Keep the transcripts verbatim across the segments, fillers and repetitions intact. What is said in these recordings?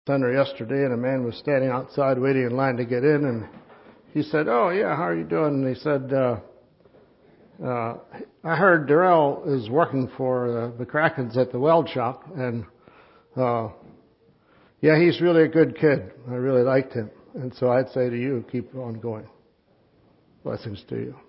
Center yesterday, and a man was standing outside waiting in line to get in, and he said, "Oh yeah, how are you doing?" And he said, uh, uh, "I heard Darrell is working for uh, the Krakens at the weld shop, and uh, yeah, he's really a good kid. I really liked him." And so I'd say to you, keep on going. Blessings to you.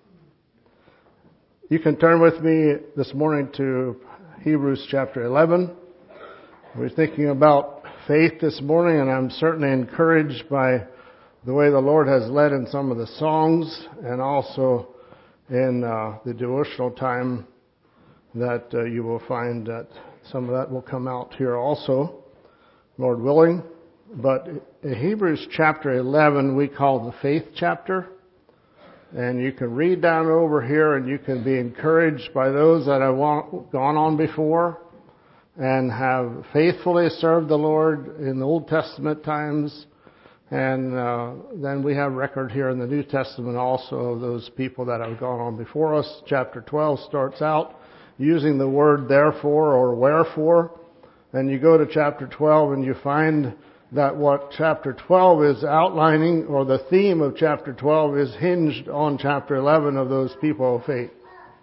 You can turn with me this morning to Hebrews chapter eleven. We're thinking about faith this morning, and I'm certainly encouraged by the way the Lord has led in some of the songs and also in uh, the devotional time that uh, you will find that some of that will come out here also, Lord willing. But in Hebrews chapter eleven, we call the faith chapter. And you can read down over here and you can be encouraged by those that have gone on before and have faithfully served the Lord in the Old Testament times. And uh, then we have record here in the New Testament also of those people that have gone on before us. Chapter twelve starts out using the word therefore or wherefore. And you go to chapter twelve and you find that what chapter twelve is outlining, or the theme of chapter twelve, is hinged on chapter eleven of those people of faith.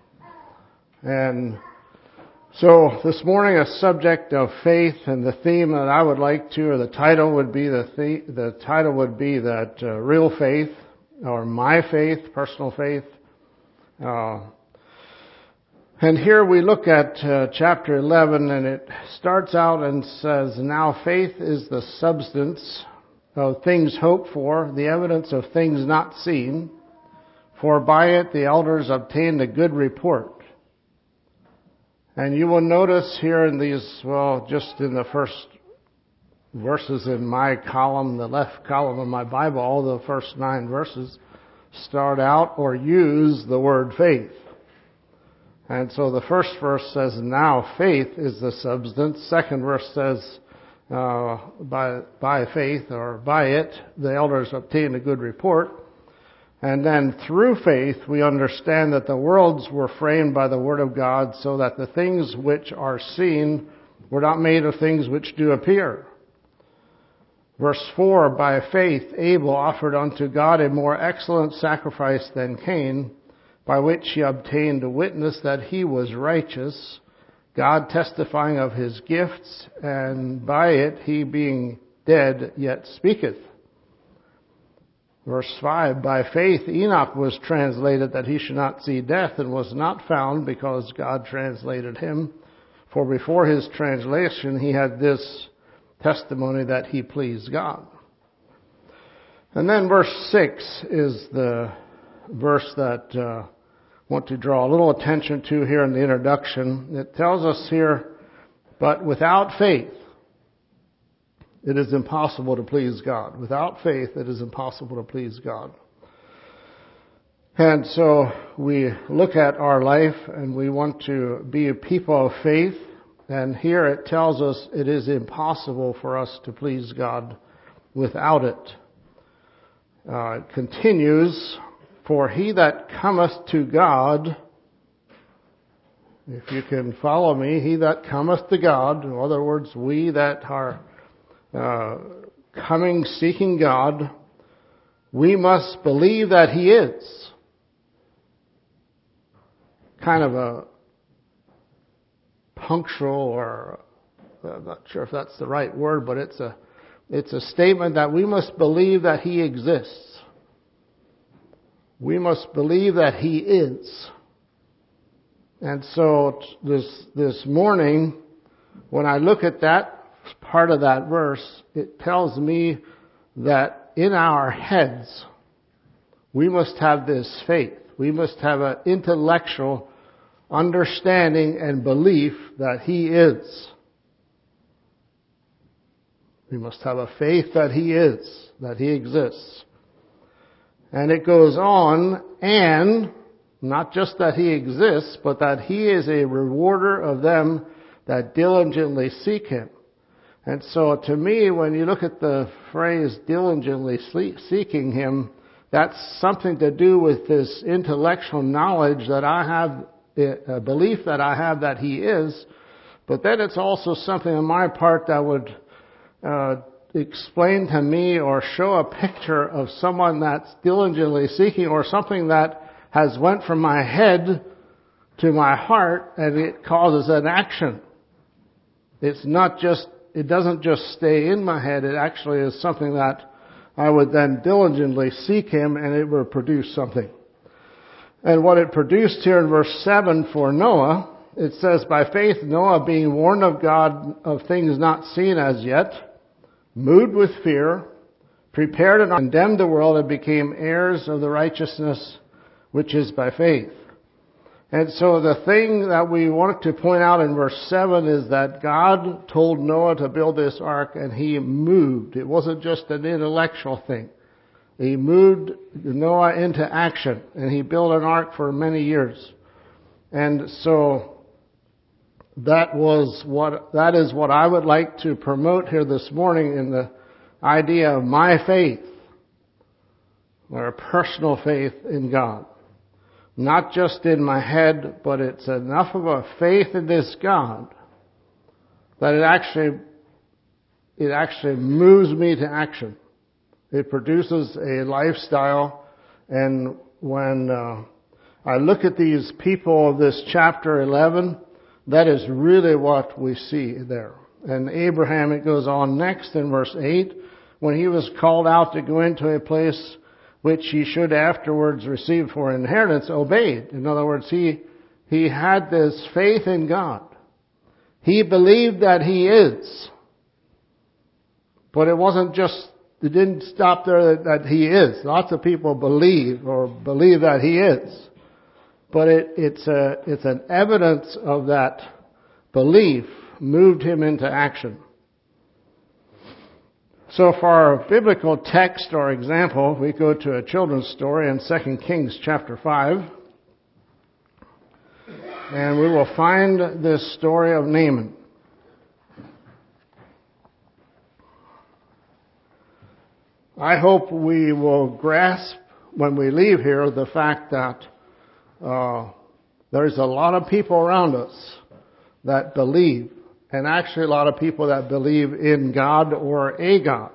And so this morning, a subject of faith, and the theme that I would like to, or the title would be the the, the title would be that uh, real faith, or my faith, personal faith. Uh, and here we look at uh, chapter eleven, and it starts out and says, "Now faith is the substance of things hoped for, the evidence of things not seen. For by it the elders obtained a good report." And you will notice here in these, well, just in the first verses in my column, the left column of my Bible, all the first nine verses start out or use the word faith. And so the first verse says, "Now faith is the substance." Second verse says, uh, by, by faith or by it, the elders obtained a good report. And then through faith, we understand that the worlds were framed by the Word of God, so that the things which are seen were not made of things which do appear. Verse four, "By faith Abel offered unto God a more excellent sacrifice than Cain, by which he obtained a witness that he was righteous, God testifying of his gifts, and by it he being dead yet speaketh." Verse five, "By faith Enoch was translated that he should not see death, and was not found, because God translated him. For before his translation he had this testimony that he pleased God." And then verse six is the verse that uh, I want to draw a little attention to here in the introduction. It tells us here, "But without faith, it is impossible to please God." Without faith, it is impossible to please God. And so we look at our life and we want to be a people of faith. And here it tells us it is impossible for us to please God without it. Uh, it continues, "For he that cometh to God," if you can follow me, he that cometh to God, in other words, we that are Uh, coming, seeking God, we must believe that he is. Kind of a punctual, or I'm not sure if that's the right word, but it's a it's a statement that we must believe that he exists. We must believe that he is. And so this this morning, when I look at that part of that verse, it tells me that in our heads, we must have this faith. We must have an intellectual understanding and belief that he is. We must have a faith that he is, that he exists. And it goes on, and not just that he exists, but that he is a rewarder of them that diligently seek him. And so to me, when you look at the phrase diligently seeking him, that's something to do with this intellectual knowledge that I have, a belief that I have that he is. But then it's also something on my part that would uh, explain to me or show a picture of someone that's diligently seeking, or something that has went from my head to my heart and it causes an action. It's not just, it doesn't just stay in my head, it actually is something that I would then diligently seek Him and it will produce something. And what it produced here in verse seven for Noah, it says, by faith Noah, being warned of God of things not seen as yet, moved with fear, prepared and condemned the world and became heirs of the righteousness which is by faith. And so the thing that we wanted to point out in verse seven is that God told Noah to build this ark and he moved. It wasn't just an intellectual thing. He moved Noah into action and he built an ark for many years. And so that was what, that is what I would like to promote here this morning in the idea of my faith, or a personal faith in God. Not just in my head, but it's enough of a faith in this God that it actually, it actually moves me to action. It produces a lifestyle. And when uh, I look at these people of this chapter eleven, that is really what we see there. And Abraham, it goes on next in verse eight, when he was called out to go into a place which he should afterwards receive for inheritance, obeyed. In other words, he, he had this faith in God. He believed that He is. But it wasn't just, it didn't stop there that, that He is. Lots of people believe or believe that He is. But it, it's a, it's an evidence of that belief moved him into action. So for our biblical text or example, we go to a children's story in Second Kings chapter five. And we will find this story of Naaman. I hope we will grasp when we leave here the fact that uh, there's a lot of people around us that believe. And actually a lot of people that believe in God or a God.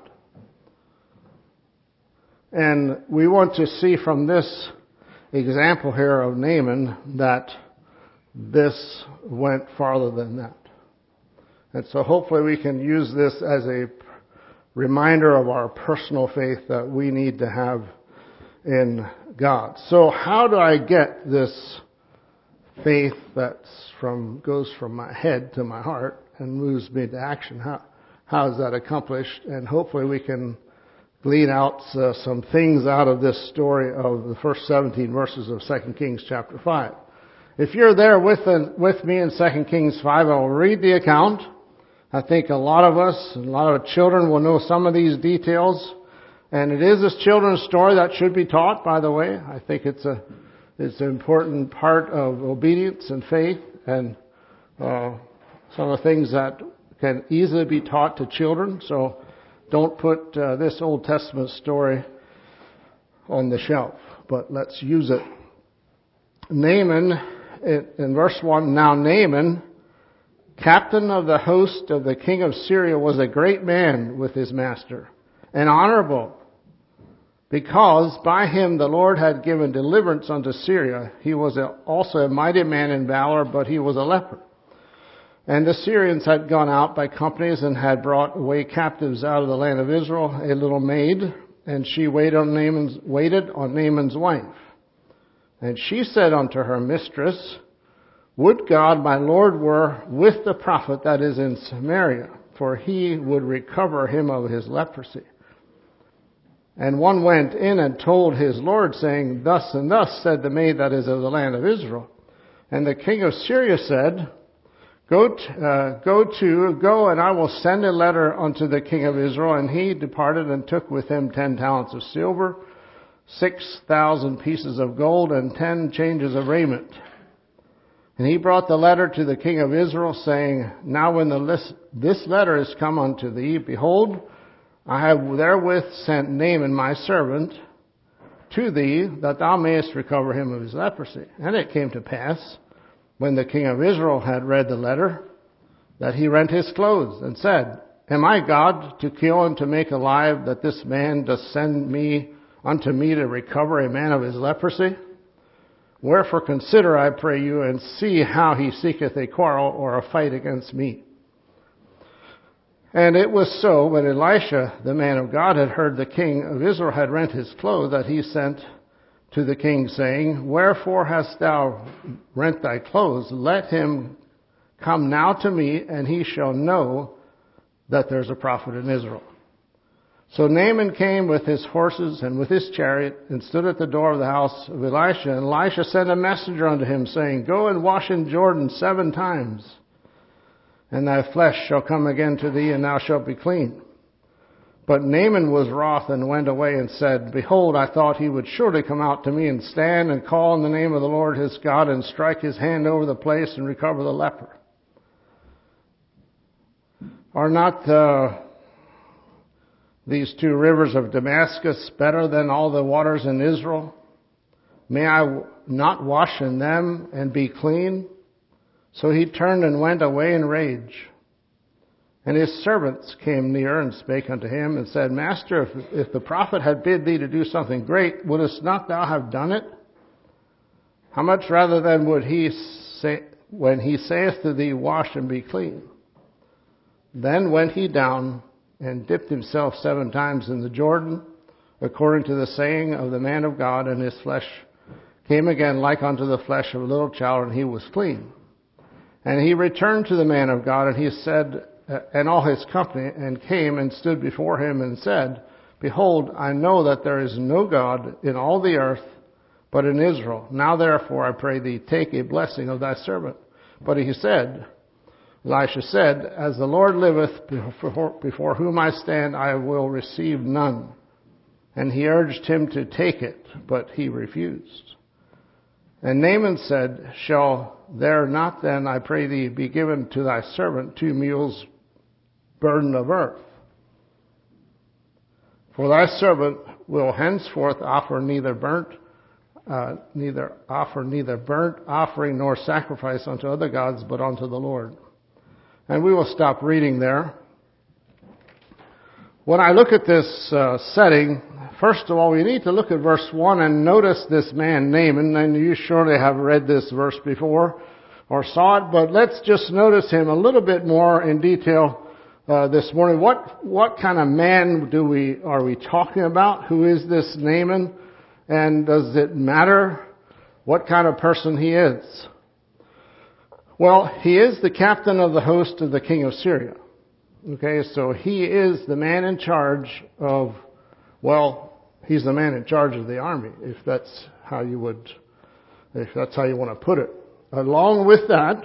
And we want to see from this example here of Naaman that this went farther than that. And so hopefully we can use this as a reminder of our personal faith that we need to have in God. So how do I get this faith that's from, goes from my head to my heart and moves me to action? How, how is that accomplished? And hopefully we can glean out uh, some things out of this story of the first seventeen verses of Second Kings chapter five. If you're there with, uh, with me in Second Kings five, I will read the account. I think a lot of us, a lot of children will know some of these details. And it is this children's story that should be taught, by the way. I think it's a, it's an important part of obedience and faith, and uh, some of the things that can easily be taught to children. So don't put uh, this Old Testament story on the shelf, but let's use it. Naaman, in verse one, now Naaman, captain of the host of the king of Syria, was a great man with his master, and honorable, because by him the Lord had given deliverance unto Syria. He was also a mighty man in valor, but he was a leper. And the Syrians had gone out by companies and had brought away captives out of the land of Israel a little maid, and she waited on Naaman's, waited on Naaman's wife. And she said unto her mistress, would God my Lord were with the prophet that is in Samaria, for he would recover him of his leprosy. And one went in and told his Lord, saying, thus and thus said the maid that is of the land of Israel. And the king of Syria said, Go, t- uh, go to, go and I will send a letter unto the king of Israel. And he departed and took with him ten talents of silver, six thousand pieces of gold, and ten changes of raiment. And he brought the letter to the king of Israel, saying, now when the list, this letter is come unto thee, behold, I have therewith sent Naaman my servant to thee, that thou mayest recover him of his leprosy. And it came to pass, when the king of Israel had read the letter, that he rent his clothes, and said, Am I God to kill and to make alive, that this man does send me unto me to recover a man of his leprosy? Wherefore consider, I pray you, and see how he seeketh a quarrel or a fight against me. And it was so, when Elisha, the man of God, had heard the king of Israel had rent his clothes, that he sent to the king, saying, Wherefore hast thou rent thy clothes? Let him come now to me, and he shall know that there's a prophet in Israel. So Naaman came with his horses and with his chariot, and stood at the door of the house of Elisha. And Elisha sent a messenger unto him, saying, Go and wash in Jordan seven times, and thy flesh shall come again to thee, and thou shalt be clean. But Naaman was wroth, and went away, and said, Behold, I thought he would surely come out to me, and stand, and call in the name of the Lord his God, and strike his hand over the place, and recover the leper. Are not uh, these two rivers of Damascus better than all the waters in Israel? May I not wash in them and be clean? So he turned and went away in rage. And his servants came near and spake unto him, and said, Master, if, if the prophet had bid thee to do something great, wouldest not thou have done it? How much rather then would he say, when he saith to thee, Wash and be clean? Then went he down and dipped himself seven times in the Jordan, according to the saying of the man of God, and his flesh came again like unto the flesh of a little child, and he was clean. And he returned to the man of God, and he said, and all his company, and came and stood before him, and said, Behold, I know that there is no God in all the earth but in Israel. Now therefore I pray thee, take a blessing of thy servant. But he said, Elisha said, As the Lord liveth, before, before whom I stand, I will receive none. And he urged him to take it, but he refused. And Naaman said, Shall there not then, I pray thee, be given to thy servant two mules burden of earth? For thy servant will henceforth offer neither burnt, uh, neither offer neither burnt offering nor sacrifice unto other gods, but unto the Lord. And we will stop reading there. When I look at this uh, setting, first of all, we need to look at verse one and notice this man, Naaman. And you surely have read this verse before or saw it, but let's just notice him a little bit more in detail uh, this morning. What what kind of man do we are we talking about? Who is this Naaman? And does it matter what kind of person he is? Well, he is the captain of the host of the king of Syria. Okay, so he is the man in charge of, well, he's the man in charge of the army, if that's how you would, if that's how you want to put it. Along with that,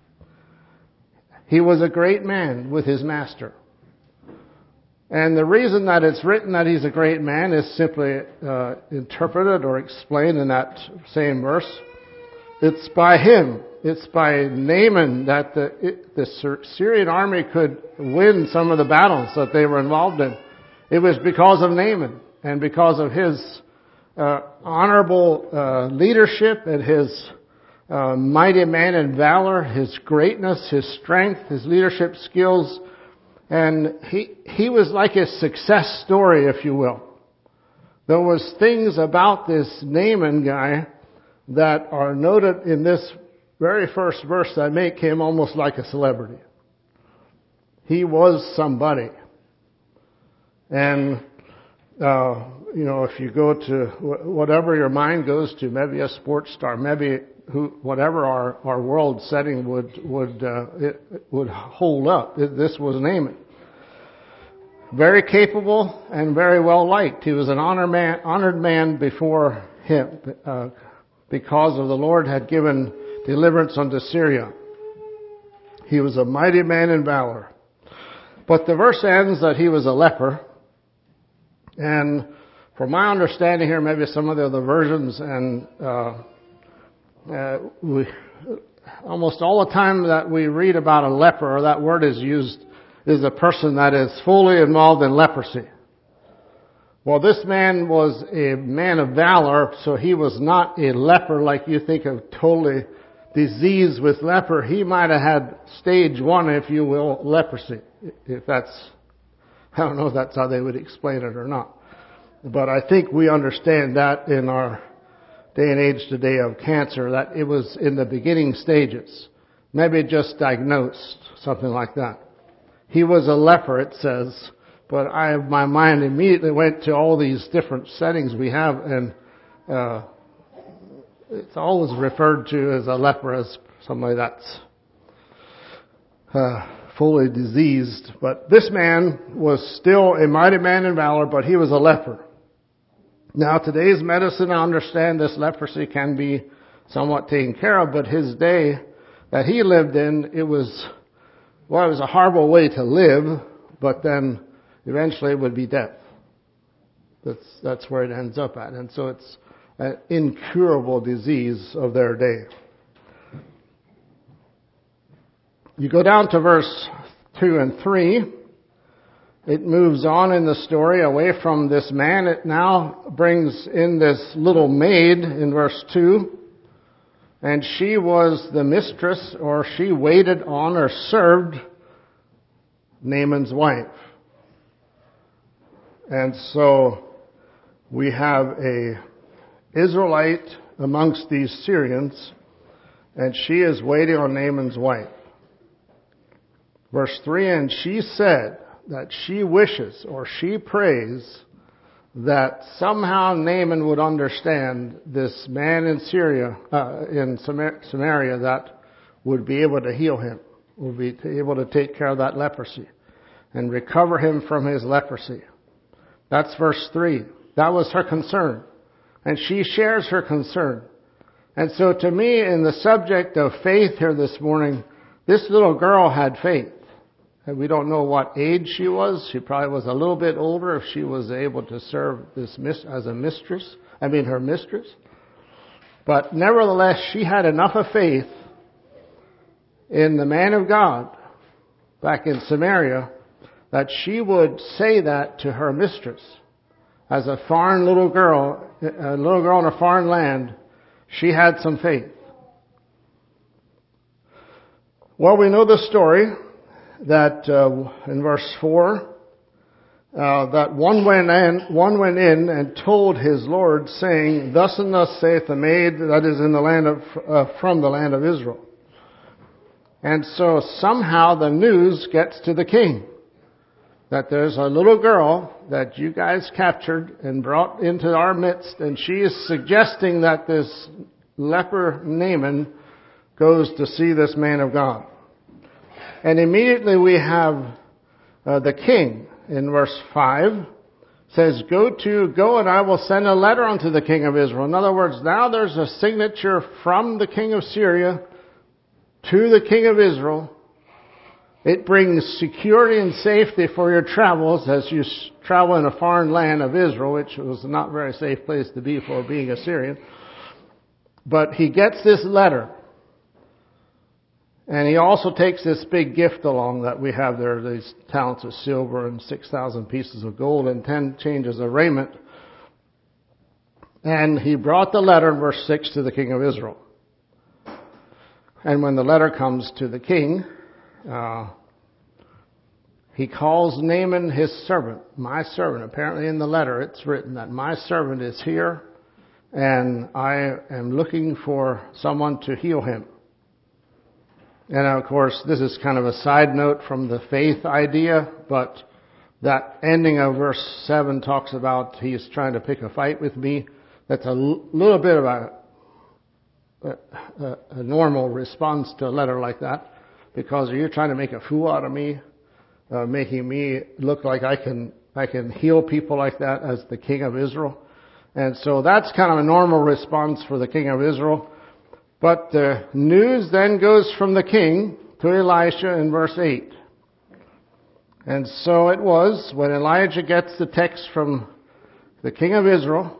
he was a great man with his master. And the reason that it's written that he's a great man is simply uh, interpreted or explained in that same verse. It's by him. It's by Naaman that the, it, the Syrian army could win some of the battles that they were involved in. It was because of Naaman and because of his uh, honorable uh, leadership and his uh, mighty man in valor, his greatness, his strength, his leadership skills. And he he was like a success story, if you will. There was things about this Naaman guy that are noted in this very first verse that make him almost like a celebrity. He was somebody. And, uh, you know, if you go to whatever your mind goes to, maybe a sports star, maybe who, whatever our, our world setting would, would, uh, it would hold up. This was Naaman. Very capable and very well liked. He was an honor man, honored man before him, uh, because of the Lord had given deliverance unto Syria. He was a mighty man in valor. But the verse ends that he was a leper. And from my understanding here, maybe some of the other versions, and uh, uh, we, almost all the time that we read about a leper, or that word is used, is a person that is fully involved in leprosy. Well, this man was a man of valor, so he was not a leper like you think of, totally diseased with leper. He might have had stage one, if you will, leprosy. if that's, I don't know if that's how they would explain it or not. But I think we understand that in our day and age today of cancer, that it was in the beginning stages. Maybe just diagnosed, something like that. He was a leper, it says, but I, my mind immediately went to all these different settings we have, and uh, it's always referred to as a leper, as somebody that's uh, fully diseased. But this man was still a mighty man in valor, but he was a leper. Now, today's medicine, I understand this leprosy can be somewhat taken care of, but his day that he lived in, it was, well, it was a horrible way to live, but then eventually it would be death. That's, that's where it ends up at. And so it's an incurable disease of their day. You go down to verse two and three. It moves on in the story away from this man. It now brings in this little maid in verse two. And she was the mistress, or she waited on or served Naaman's wife. And so we have a Israelite amongst these Syrians, and she is waiting on Naaman's wife. Verse three, and she said that she wishes or she prays that somehow Naaman would understand this man in Syria, uh, in Samaria, that would be able to heal him, would be able to take care of that leprosy and recover him from his leprosy. That's verse three. That was her concern. And she shares her concern. And so to me, in the subject of faith here this morning, this little girl had faith. And we don't know what age she was. She probably was a little bit older if she was able to serve this mis- as a mistress. I mean, her mistress. But nevertheless, she had enough of faith in the man of God back in Samaria that she would say that to her mistress. As a foreign little girl, a little girl in a foreign land, she had some faith. Well, we know the story that uh, in verse four, uh, that one went in, one went in and told his Lord, saying, "Thus and thus saith the maid that is in the land of uh, from the land of Israel." And so somehow the news gets to the king that there's a little girl that you guys captured and brought into our midst, and she is suggesting that this leper Naaman goes to see this man of God. And immediately we have uh, the king in verse five says, "Go to, go and I will send a letter unto the king of Israel." In other words, now there's a signature from the king of Syria to the king of Israel. It brings security and safety for your travels as you travel in a foreign land of Israel, which was not a very safe place to be for being a Syrian. But he gets this letter. And he also takes this big gift along that we have there, these talents of silver and six thousand pieces of gold and ten changes of raiment. And he brought the letter in verse six to the king of Israel. And when the letter comes to the king, uh, he calls Naaman his servant, my servant. Apparently in the letter it's written that my servant is here and I am looking for someone to heal him. And of course, this is kind of a side note from the faith idea, but that ending of verse seven talks about he's trying to pick a fight with me. That's a l- little bit of a, a, a normal response to a letter like that, because you're trying to make a fool out of me, uh, making me look like I can I can heal people like that as the king of Israel. And so that's kind of a normal response for the king of Israel. But the news then goes from the king to Elisha in verse eight. And so it was when Elijah gets the text from the king of Israel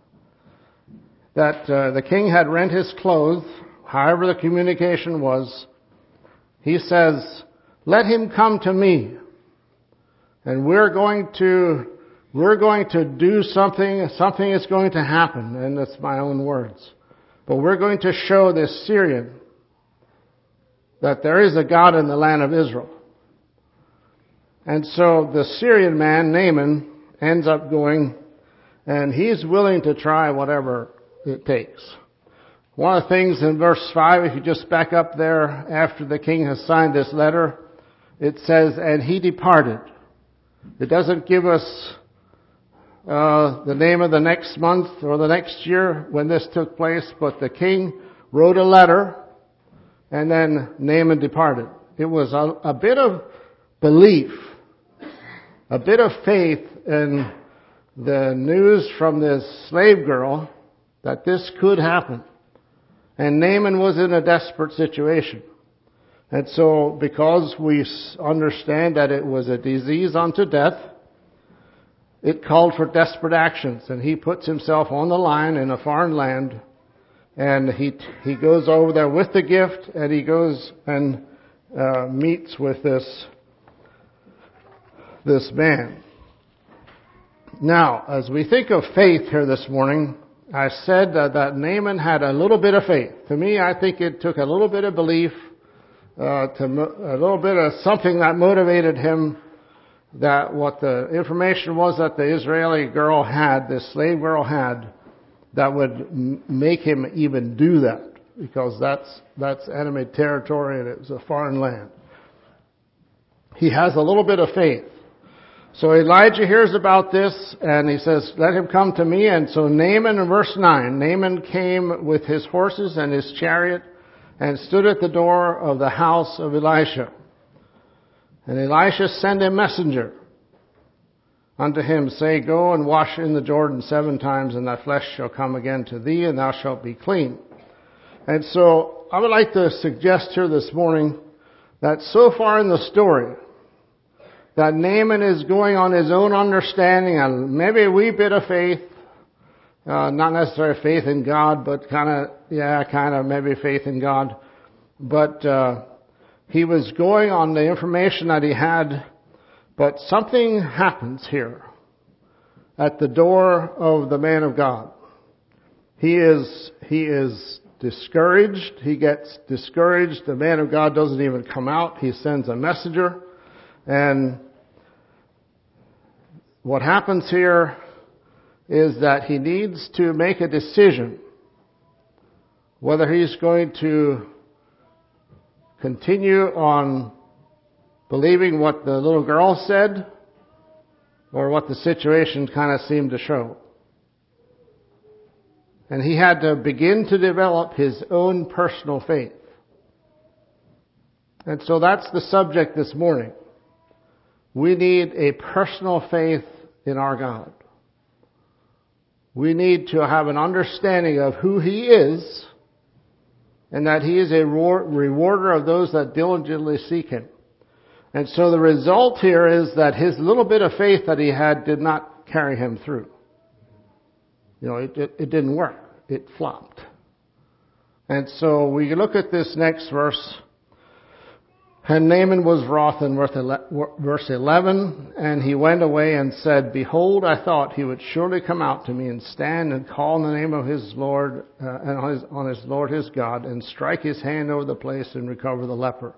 that uh, the king had rent his clothes, however the communication was. He says, "Let him come to me, and we're going to we're going to do something. Something is going to happen." And that's my own words. But we're going to show this Syrian that there is a God in the land of Israel. And so the Syrian man, Naaman, ends up going, and he's willing to try whatever it takes. One of the things in verse five, if you just back up there, after the king has signed this letter, it says, and he departed. It doesn't give us uh, the name of the next month or the next year when this took place, but the king wrote a letter, and then Naaman departed. It was a, a bit of belief, a bit of faith in the news from this slave girl that this could happen. And Naaman was in a desperate situation. And so, because we understand that it was a disease unto death, it called for desperate actions. And he puts himself on the line in a foreign land, and he he goes over there with the gift, and he goes and uh, meets with this this man. Now, as we think of faith here this morning, I said that, that Naaman had a little bit of faith. To me, I think it took a little bit of belief, uh, to a little bit of something that motivated him, that what the information was that the Israeli girl had, this slave girl had, that would m- make him even do that, because that's that's enemy territory and it was a foreign land. He has a little bit of faith. So Elijah hears about this, and he says, let him come to me. And so Naaman, in verse nine, Naaman came with his horses and his chariot and stood at the door of the house of Elisha. And Elisha sent a messenger unto him, say, go and wash in the Jordan seven times, and thy flesh shall come again to thee, and thou shalt be clean. And so I would like to suggest here this morning that so far in the story, that Naaman is going on his own understanding and maybe a wee bit of faith, uh, not necessarily faith in God, but kind of, yeah, kind of maybe faith in God. But uh, he was going on the information that he had, but something happens here at the door of the man of God. He is, he is discouraged. He gets discouraged. The man of God doesn't even come out. He sends a messenger, and what happens here is that he needs to make a decision whether he's going to continue on believing what the little girl said or what the situation kind of seemed to show. And he had to begin to develop his own personal faith. And so that's the subject this morning. We need a personal faith in our God. We need to have an understanding of who He is, and that He is a rewarder of those that diligently seek Him. And so the result here is that his little bit of faith that he had did not carry him through. You know, it, it, it didn't work. It flopped. And so we look at this next verse. And Naaman was wroth in verse eleven, and he went away and said, behold, I thought he would surely come out to me and stand and call in the name of his Lord, uh, and on his, on his Lord his God, and strike his hand over the place and recover the leper.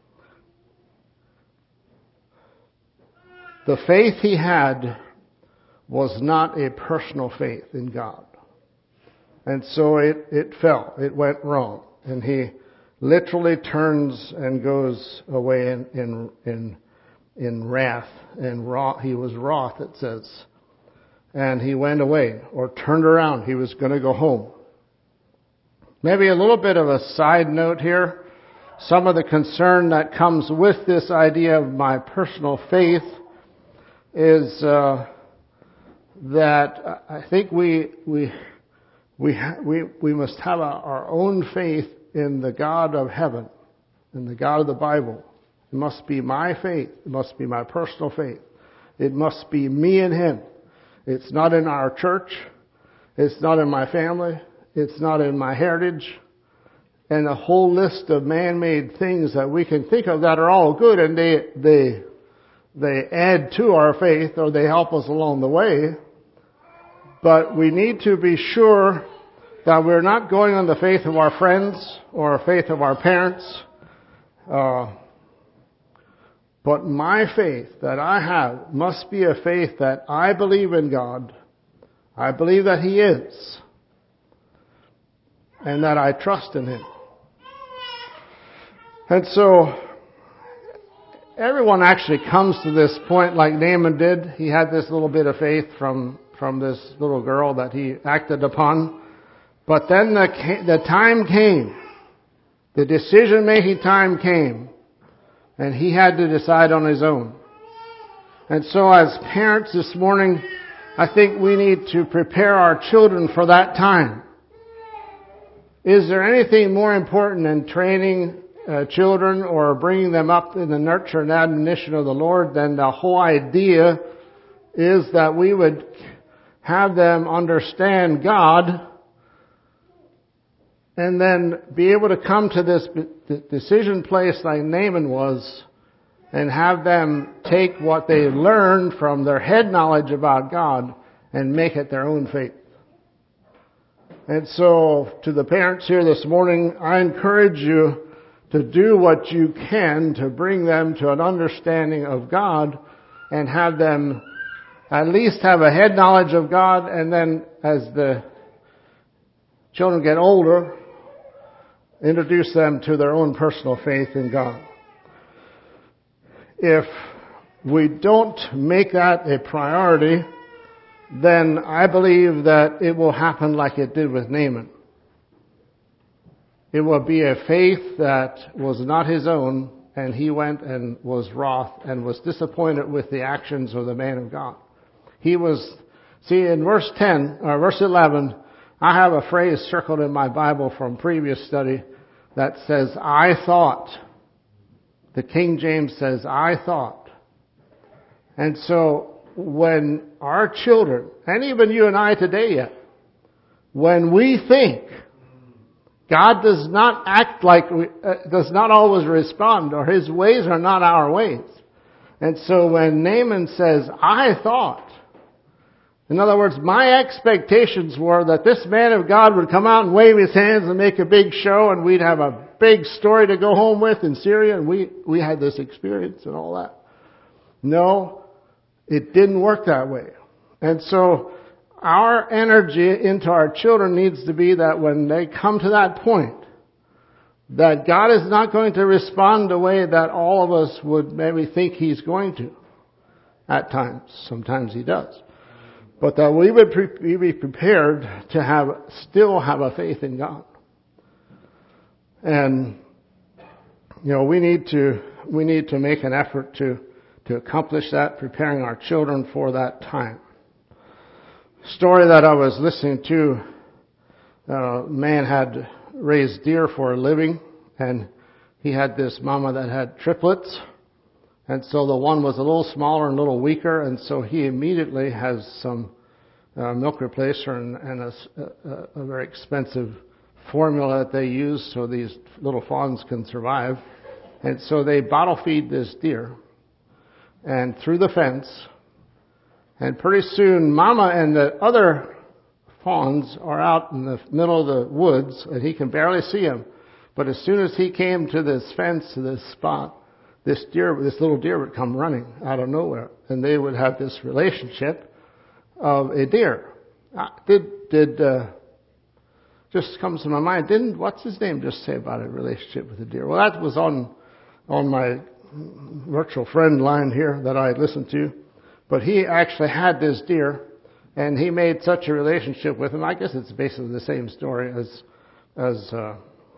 The faith he had was not a personal faith in God. And so it, it fell. It went wrong. And he literally turns and goes away in in in, in wrath. And wrath, he was wroth, it says. And he went away, or turned around. He was going to go home. Maybe a little bit of a side note here. Some of the concern that comes with this idea of my personal faith is uh, that I think we we we we we must have a, our own faith in the God of heaven, in the God of the Bible. It must be my faith. It must be my personal faith. It must be me and Him. It's not in our church. It's not in my family. It's not in my heritage. And a whole list of man-made things that we can think of that are all good, and they they they add to our faith, or they help us along the way. But we need to be sure that we're not going on the faith of our friends or faith of our parents. Uh, But my faith that I have must be a faith that I believe in God. I believe that He is. And that I trust in Him. And so, everyone actually comes to this point like Naaman did. He had this little bit of faith from, from this little girl that he acted upon. But then the, the time came. The decision-making time came. And he had to decide on his own. And so as parents this morning, I think we need to prepare our children for that time. Is there anything more important than training uh, children or bringing them up in the nurture and admonition of the Lord than the whole idea is that we would have them understand God and then be able to come to this decision place like Naaman was and have them take what they learned from their head knowledge about God and make it their own faith. And so, to the parents here this morning, I encourage you to do what you can to bring them to an understanding of God and have them at least have a head knowledge of God, and then as the children get older, introduce them to their own personal faith in God. If we don't make that a priority, then I believe that it will happen like it did with Naaman. It will be a faith that was not his own, and he went and was wroth and was disappointed with the actions of the man of God. He was, see in verse ten, or verse eleven, I have a phrase circled in my Bible from previous study that says, I thought. The King James says, I thought. And so, when our children, and even you and I today yet, when we think, God does not act like, we, uh, does not always respond, or His ways are not our ways. And so when Naaman says, I thought, in other words, my expectations were that this man of God would come out and wave his hands and make a big show, and we'd have a big story to go home with in Syria, and we, we had this experience and all that. No, it didn't work that way. And so our energy into our children needs to be that when they come to that point, that God is not going to respond the way that all of us would maybe think He's going to. At times. Sometimes He does. But that we would pre- be prepared to have, still have a faith in God. And, you know, we need to, we need to make an effort to to accomplish that, preparing our children for that time. Story that I was listening to, a man had raised deer for a living, and he had this mama that had triplets, and so the one was a little smaller and a little weaker, and so he immediately has some uh, milk replacer and, and a, a, a very expensive formula that they use so these little fawns can survive. And so they bottle feed this deer and through the fence, and pretty soon Mama and the other fawns are out in the middle of the woods, and he can barely see them. But as soon as he came to this fence, to this spot, this deer, this little deer would come running out of nowhere, and they would have this relationship of a deer. Uh, did did uh, just comes to my mind? Didn't what's his name just say about a relationship with a deer? Well, that was on on my virtual friend line here that I listened to, but he actually had this deer, and he made such a relationship with him. I guess it's basically the same story as as uh,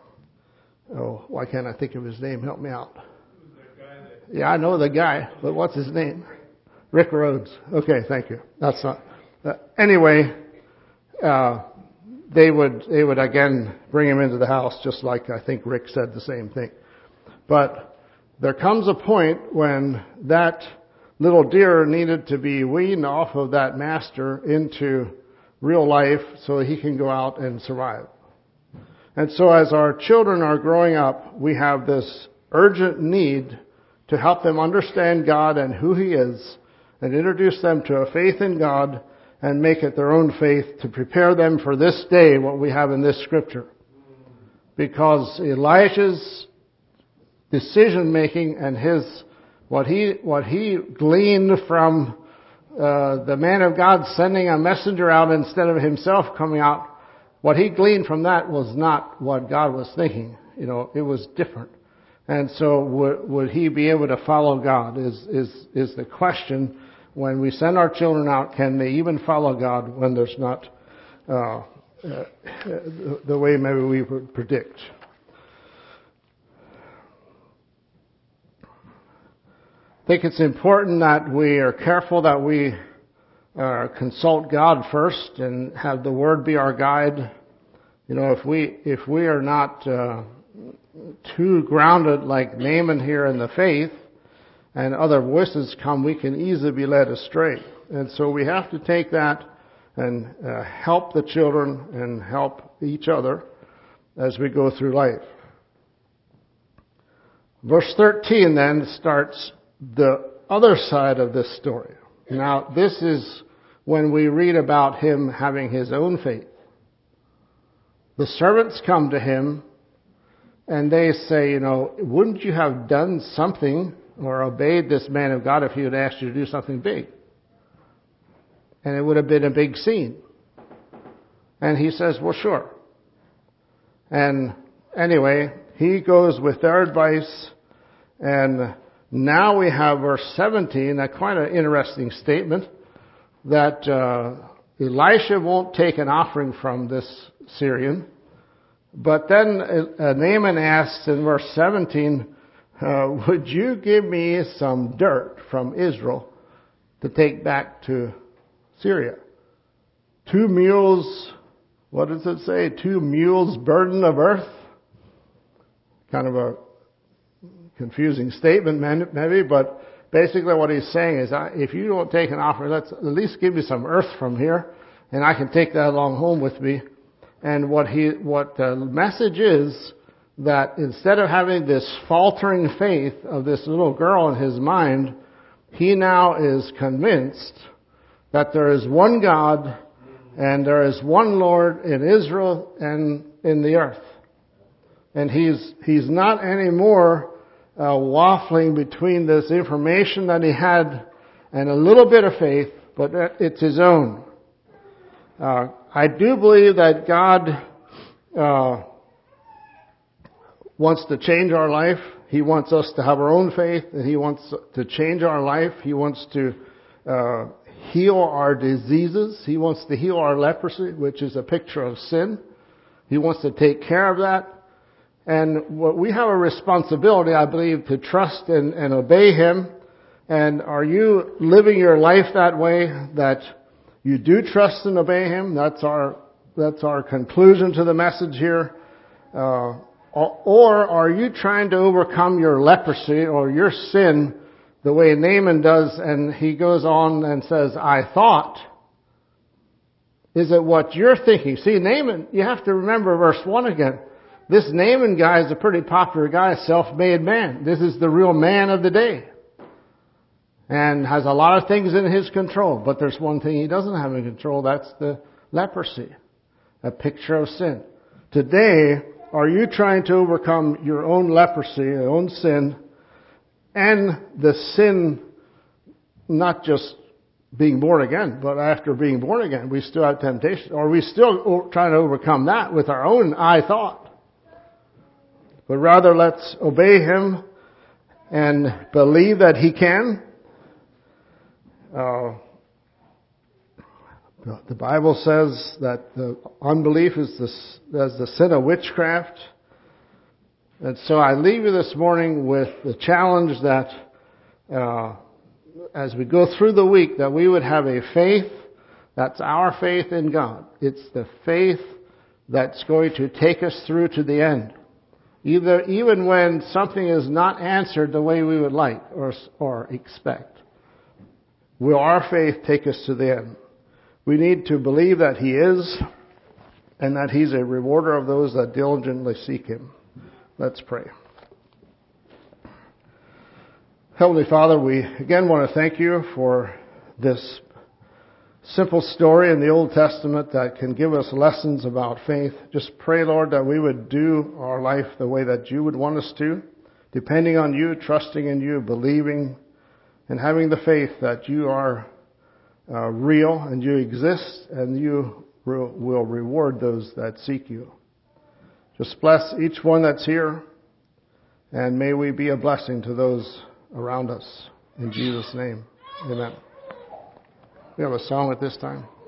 oh, why can't I think of his name? Help me out. Yeah, I know the guy, but what's his name? Rick Rhodes. Okay, thank you. That's not. Uh, anyway, uh, they would they would again bring him into the house, just like I think Rick said the same thing, but. There comes a point when that little deer needed to be weaned off of that master into real life so that he can go out and survive. And so as our children are growing up, we have this urgent need to help them understand God and who He is, and introduce them to a faith in God and make it their own faith to prepare them for this day, what we have in this scripture. Because Elijah's decision making and his What he, what he gleaned from uh, the man of God sending a messenger out instead of himself coming out, what he gleaned from that was not what God was thinking. You know, it was different. And so would, would he be able to follow God is, is, is the question. When we send our children out, can they even follow God when there's not uh, uh, the way maybe we would predict? I think it's important that we are careful that we uh, consult God first and have the Word be our guide. You know, if we if we are not uh, too grounded like Naaman here in the faith, and other voices come, we can easily be led astray. And so we have to take that and uh, help the children and help each other as we go through life. Verse thirteen then starts the other side of this story. Now, this is when we read about him having his own faith. The servants come to him and they say, you know, wouldn't you have done something or obeyed this man of God if he had asked you to do something big? And it would have been a big scene. And he says, well, sure. And anyway, he goes with their advice, and now we have verse seventeen, a quite an interesting statement, that uh, Elisha won't take an offering from this Syrian. But then uh, Naaman asks in verse seventeen, uh, would you give me some dirt from Israel to take back to Syria? Two mules, what does it say? Two mules burden of earth? Kind of a confusing statement maybe, but basically what he's saying is, if you don't take an offering, let's at least give me some earth from here, and I can take that along home with me. And what he, what the message is, that instead of having this faltering faith of this little girl in his mind, he now is convinced that there is one God and there is one Lord in Israel and in the earth. And he's, he's not anymore Uh, waffling between this information that he had and a little bit of faith, but it's his own. Uh, I do believe that God uh, wants to change our life. He wants us to have our own faith, and He wants to change our life. He wants to uh, heal our diseases. He wants to heal our leprosy, which is a picture of sin. He wants to take care of that. And what we have a responsibility, I believe, to trust and, and obey Him. And are you living your life that way, that you do trust and obey Him? That's our that's our conclusion to the message here. Uh, or are you trying to overcome your leprosy or your sin the way Naaman does? And he goes on and says, I thought. Is it what you're thinking? See, Naaman, you have to remember verse one again. This Naaman guy is a pretty popular guy, a self-made man. This is the real man of the day. And has a lot of things in his control. But there's one thing he doesn't have in control. That's the leprosy. A picture of sin. Today, are you trying to overcome your own leprosy, your own sin, and the sin, not just being born again, but after being born again, we still have temptation. Or are we still trying to overcome that with our own I thought? But rather, let's obey Him and believe that He can. Uh, the Bible says that the unbelief is the, as the sin of witchcraft. And so I leave you this morning with the challenge that uh, as we go through the week, that we would have a faith that's our faith in God. It's the faith that's going to take us through to the end. Either, even when something is not answered the way we would like or, or expect. Will our faith take us to the end? We need to believe that He is, and that He's a rewarder of those that diligently seek Him. Let's pray. Heavenly Father, we again want to thank You for this simple story in the Old Testament that can give us lessons about faith. Just pray, Lord, that we would do our life the way that You would want us to, depending on you, trusting in you, believing, and having the faith that you are uh, real and you exist and you re- will reward those that seek you. Just bless each one that's here, and may we be a blessing to those around us. In Jesus' name, amen. We have a song at this time.